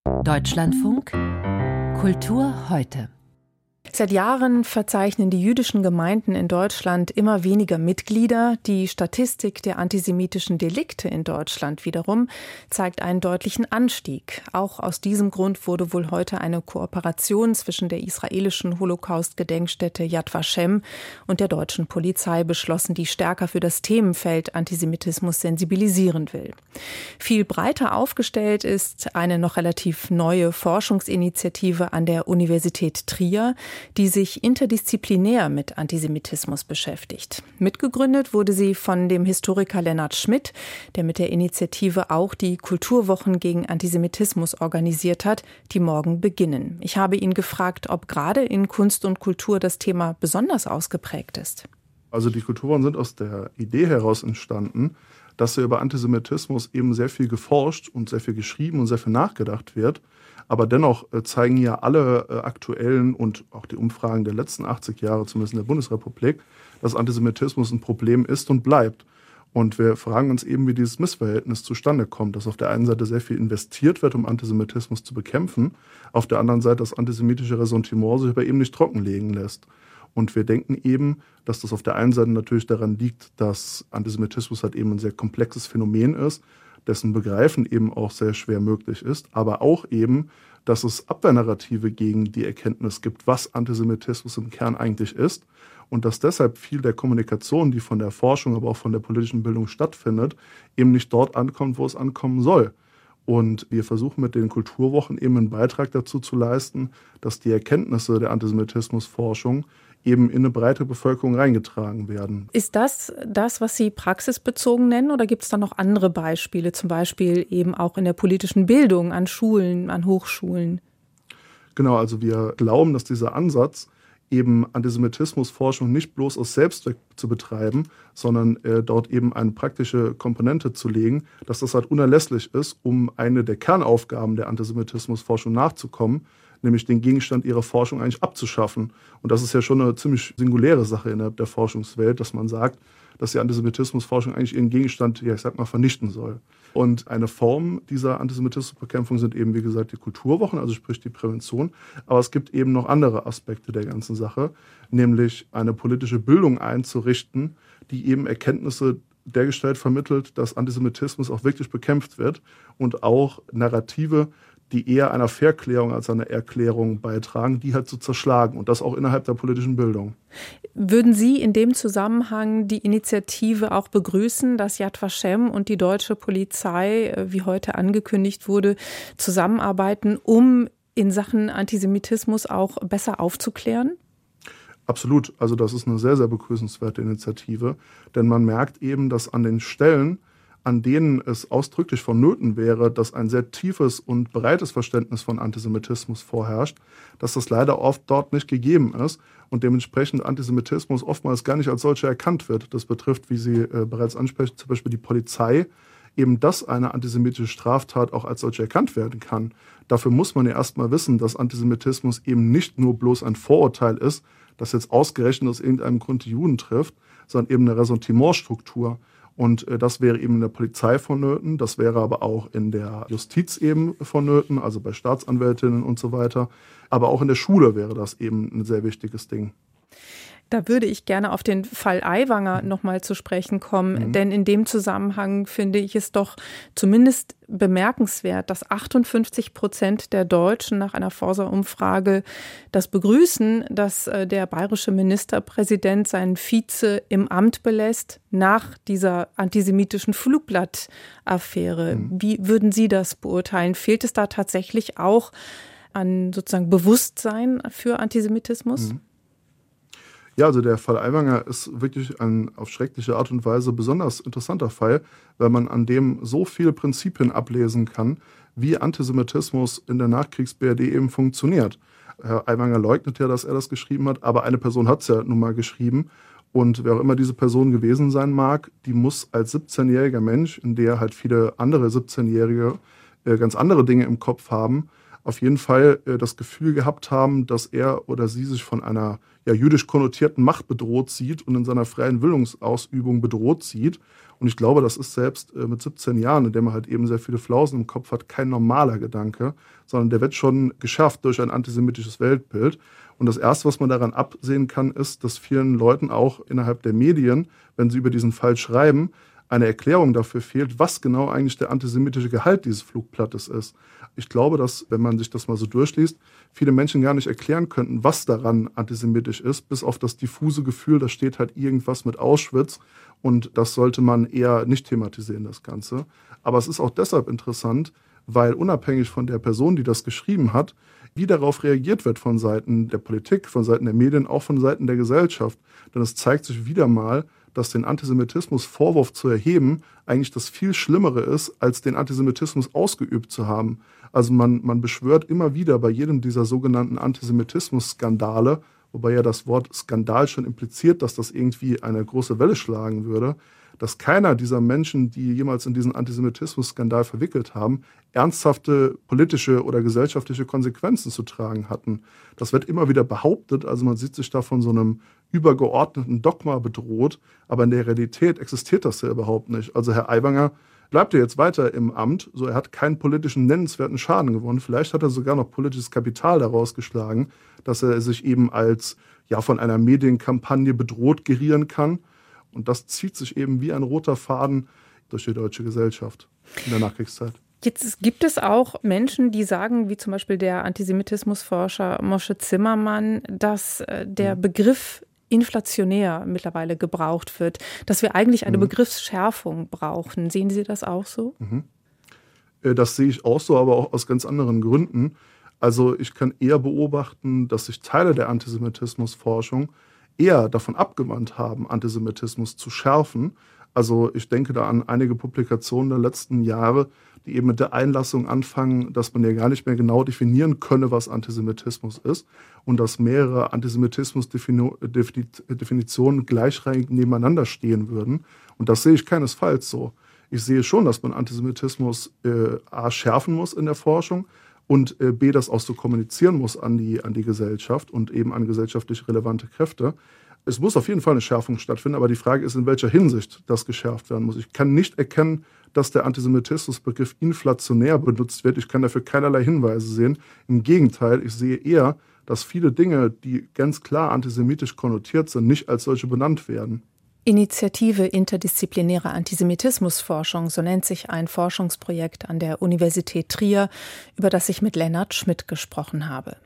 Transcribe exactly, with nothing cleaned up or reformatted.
Deutschlandfunk Kultur heute. Seit Jahren verzeichnen die jüdischen Gemeinden in Deutschland immer weniger Mitglieder. Die Statistik der antisemitischen Delikte in Deutschland wiederum zeigt einen deutlichen Anstieg. Auch aus diesem Grund wurde wohl heute eine Kooperation zwischen der israelischen Holocaust-Gedenkstätte Yad Vashem und der deutschen Polizei beschlossen, die stärker für das Themenfeld Antisemitismus sensibilisieren will. Viel breiter aufgestellt ist eine noch relativ neue Forschungsinitiative an der Universität Trier, die sich interdisziplinär mit Antisemitismus beschäftigt. Mitgegründet wurde sie von dem Historiker Lennart Schmidt, der mit der Initiative auch die Kulturwochen gegen Antisemitismus organisiert hat, die morgen beginnen. Ich habe ihn gefragt, ob gerade in Kunst und Kultur das Thema besonders ausgeprägt ist. Also die Kulturwochen sind aus der Idee heraus entstanden, dass ja über Antisemitismus eben sehr viel geforscht und sehr viel geschrieben und sehr viel nachgedacht wird. Aber dennoch zeigen ja alle aktuellen und auch die Umfragen der letzten achtzig Jahre, zumindest in der Bundesrepublik, dass Antisemitismus ein Problem ist und bleibt. Und wir fragen uns eben, wie dieses Missverhältnis zustande kommt, dass auf der einen Seite sehr viel investiert wird, um Antisemitismus zu bekämpfen, auf der anderen Seite das antisemitische Ressentiment sich aber eben nicht trockenlegen lässt. Und wir denken eben, dass das auf der einen Seite natürlich daran liegt, dass Antisemitismus halt eben ein sehr komplexes Phänomen ist, dessen Begreifen eben auch sehr schwer möglich ist, aber auch eben, dass es Abwehrnarrative gegen die Erkenntnis gibt, was Antisemitismus im Kern eigentlich ist und dass deshalb viel der Kommunikation, die von der Forschung, aber auch von der politischen Bildung stattfindet, eben nicht dort ankommt, wo es ankommen soll. Und wir versuchen mit den Kulturwochen eben einen Beitrag dazu zu leisten, dass die Erkenntnisse der Antisemitismusforschung eben in eine breite Bevölkerung reingetragen werden. Ist das das, was Sie praxisbezogen nennen, oder gibt es da noch andere Beispiele, zum Beispiel eben auch in der politischen Bildung, an Schulen, an Hochschulen? Genau, also wir glauben, dass dieser Ansatz, eben Antisemitismusforschung nicht bloß aus Selbstzweck zu betreiben, sondern äh, dort eben eine praktische Komponente zu legen, dass das halt unerlässlich ist, um eine der Kernaufgaben der Antisemitismusforschung nachzukommen, nämlich den Gegenstand ihrer Forschung eigentlich abzuschaffen. Und das ist ja schon eine ziemlich singuläre Sache innerhalb der Forschungswelt, dass man sagt, dass die Antisemitismusforschung eigentlich ihren Gegenstand, ja, ich sag mal, vernichten soll. Und eine Form dieser Antisemitismusbekämpfung sind eben, wie gesagt, die Kulturwochen, also sprich die Prävention. Aber es gibt eben noch andere Aspekte der ganzen Sache, nämlich eine politische Bildung einzurichten, die eben Erkenntnisse dergestalt vermittelt, dass Antisemitismus auch wirklich bekämpft wird und auch Narrative, die eher einer Verklärung als einer Erklärung beitragen, die halt zu zerschlagen und das auch innerhalb der politischen Bildung. Würden Sie in dem Zusammenhang die Initiative auch begrüßen, dass Yad Vashem und die deutsche Polizei, wie heute angekündigt wurde, zusammenarbeiten, um in Sachen Antisemitismus auch besser aufzuklären? Absolut. Also das ist eine sehr, sehr begrüßenswerte Initiative, denn man merkt eben, dass an den Stellen, an denen es ausdrücklich vonnöten wäre, dass ein sehr tiefes und breites Verständnis von Antisemitismus vorherrscht, dass das leider oft dort nicht gegeben ist und dementsprechend Antisemitismus oftmals gar nicht als solcher erkannt wird. Das betrifft, wie Sie äh, bereits ansprechen, zum Beispiel die Polizei, eben dass eine antisemitische Straftat auch als solche erkannt werden kann. Dafür muss man ja erstmal wissen, dass Antisemitismus eben nicht nur bloß ein Vorurteil ist, das jetzt ausgerechnet aus irgendeinem Grund die Juden trifft, sondern eben eine Ressentimentstruktur. Und das wäre eben in der Polizei vonnöten, das wäre aber auch in der Justiz eben vonnöten, also bei Staatsanwältinnen und so weiter. Aber auch in der Schule wäre das eben ein sehr wichtiges Ding. Da würde ich gerne auf den Fall Aiwanger noch mal zu sprechen kommen, mhm. denn in dem Zusammenhang finde ich es doch zumindest bemerkenswert, dass achtundfünfzig Prozent der Deutschen nach einer Forsa-Umfrage das begrüßen, dass der bayerische Ministerpräsident seinen Vize im Amt belässt nach dieser antisemitischen Flugblattaffäre. Mhm. Wie würden Sie das beurteilen? Fehlt es da tatsächlich auch an sozusagen Bewusstsein für Antisemitismus? Mhm. Ja, also der Fall Aiwanger ist wirklich ein auf schreckliche Art und Weise besonders interessanter Fall, weil man an dem so viele Prinzipien ablesen kann, wie Antisemitismus in der Nachkriegs-B R D eben funktioniert. Herr Aiwanger leugnet ja, dass er das geschrieben hat, aber eine Person hat es ja nun mal geschrieben. Und wer auch immer diese Person gewesen sein mag, die muss als siebzehnjähriger Mensch, in der halt viele andere siebzehnjährige äh, ganz andere Dinge im Kopf haben, auf jeden Fall äh, das Gefühl gehabt haben, dass er oder sie sich von einer ja, jüdisch konnotierten Macht bedroht sieht und in seiner freien Willungsausübung bedroht sieht. Und ich glaube, das ist selbst mit siebzehn Jahren, in dem man halt eben sehr viele Flausen im Kopf hat, kein normaler Gedanke, sondern der wird schon geschärft durch ein antisemitisches Weltbild. Und das Erste, was man daran absehen kann, ist, dass vielen Leuten auch innerhalb der Medien, wenn sie über diesen Fall schreiben, eine Erklärung dafür fehlt, was genau eigentlich der antisemitische Gehalt dieses Flugblattes ist. Ich glaube, dass, wenn man sich das mal so durchliest, viele Menschen gar nicht erklären könnten, was daran antisemitisch ist, bis auf das diffuse Gefühl, da steht halt irgendwas mit Auschwitz und das sollte man eher nicht thematisieren, das Ganze. Aber es ist auch deshalb interessant, weil unabhängig von der Person, die das geschrieben hat, wie darauf reagiert wird von Seiten der Politik, von Seiten der Medien, auch von Seiten der Gesellschaft. Denn es zeigt sich wieder mal, dass den Antisemitismus-Vorwurf zu erheben eigentlich das viel Schlimmere ist, als den Antisemitismus ausgeübt zu haben. Also man, man beschwört immer wieder bei jedem dieser sogenannten Antisemitismus-Skandale, wobei ja das Wort Skandal schon impliziert, dass das irgendwie eine große Welle schlagen würde, dass keiner dieser Menschen, die jemals in diesen Antisemitismus-Skandal verwickelt haben, ernsthafte politische oder gesellschaftliche Konsequenzen zu tragen hatten. Das wird immer wieder behauptet, also man sieht sich da von so einem übergeordneten Dogma bedroht, aber in der Realität existiert das ja überhaupt nicht. Also Herr Aiwanger bleibt ja jetzt weiter im Amt, so er hat keinen politischen nennenswerten Schaden gewonnen, vielleicht hat er sogar noch politisches Kapital daraus geschlagen, dass er sich eben als ja von einer Medienkampagne bedroht gerieren kann. Und das zieht sich eben wie ein roter Faden durch die deutsche Gesellschaft in der Nachkriegszeit. Jetzt gibt es auch Menschen, die sagen, wie zum Beispiel der Antisemitismusforscher Moshe Zimmermann, dass der Begriff inflationär mittlerweile gebraucht wird, dass wir eigentlich eine mhm. Begriffsschärfung brauchen. Sehen Sie das auch so? Mhm. Das sehe ich auch so, aber auch aus ganz anderen Gründen. Also ich kann eher beobachten, dass sich Teile der Antisemitismusforschung eher davon abgewandt haben, Antisemitismus zu schärfen. Also ich denke da an einige Publikationen der letzten Jahre, die eben mit der Einlassung anfangen, dass man ja gar nicht mehr genau definieren könne, was Antisemitismus ist und dass mehrere Antisemitismus-Definitionen gleichrangig nebeneinander stehen würden. Und das sehe ich keinesfalls so. Ich sehe schon, dass man Antisemitismus äh, A, schärfen muss in der Forschung und äh, B, das auch so kommunizieren muss an die, an die Gesellschaft und eben an gesellschaftlich relevante Kräfte. Es muss auf jeden Fall eine Schärfung stattfinden, aber die Frage ist, in welcher Hinsicht das geschärft werden muss. Ich kann nicht erkennen, dass der Antisemitismusbegriff inflationär benutzt wird. Ich kann dafür keinerlei Hinweise sehen. Im Gegenteil, ich sehe eher, dass viele Dinge, die ganz klar antisemitisch konnotiert sind, nicht als solche benannt werden. Initiative interdisziplinäre Antisemitismusforschung, so nennt sich ein Forschungsprojekt an der Universität Trier, über das ich mit Lennart Schmidt gesprochen habe.